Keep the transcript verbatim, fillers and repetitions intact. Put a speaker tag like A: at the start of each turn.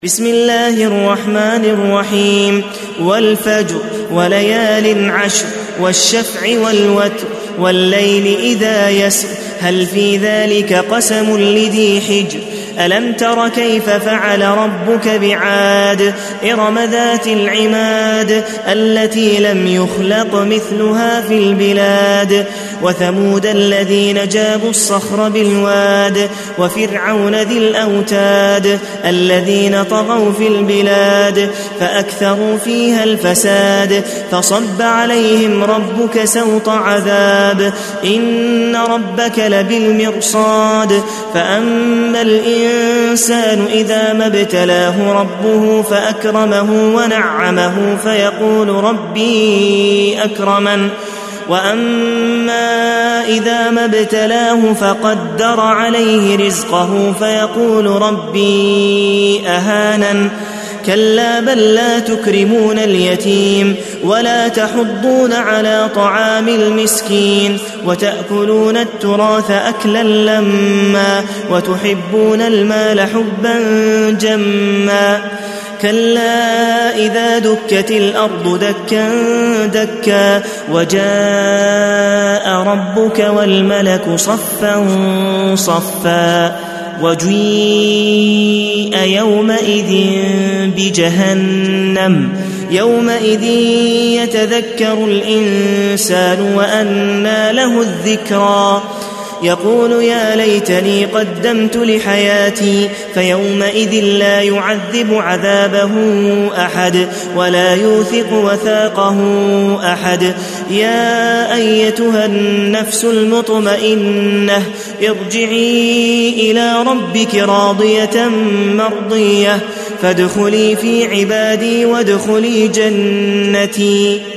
A: بسم الله الرحمن الرحيم والفجر وليال عشر والشفع والوتر والليل إذا يسر هل في ذلك قسم لذي حجر ألم تر كيف فعل ربك بعاد إرم ذات العماد التي لم يخلق مثلها في البلاد وثمود الذين جابوا الصخر بالواد وفرعون ذي الأوتاد الذين طغوا في البلاد فأكثروا فيها الفساد فصب عليهم ربك سوط عذاب إن ربك لبالمرصاد فأما الإنسان إذا ما ابتلاه ربه فأكرمه ونعمه فيقول ربي أكرمن وأما إذا ما ابتلاه فقدر عليه رزقه فيقول ربي أهانن كلا بل لا تكرمون اليتيم ولا تحضون على طعام المسكين وتأكلون التراث أكلا لما وتحبون المال حبا جما كلا إذا دكت الأرض دكا دكا وجاء ربك والملك صفا صفا وجيء يومئذ بجهنم يومئذ يتذكر الإنسان وأنى له الذكرى يقول يا ليتني قدمت لحياتي فيومئذ لا يعذب عذابه أحد ولا يوثق وثاقه أحد يا أيتها النفس المطمئنة ارجعي إلى ربك راضية مرضية فادخلي في عبادي وادخلي جنتي.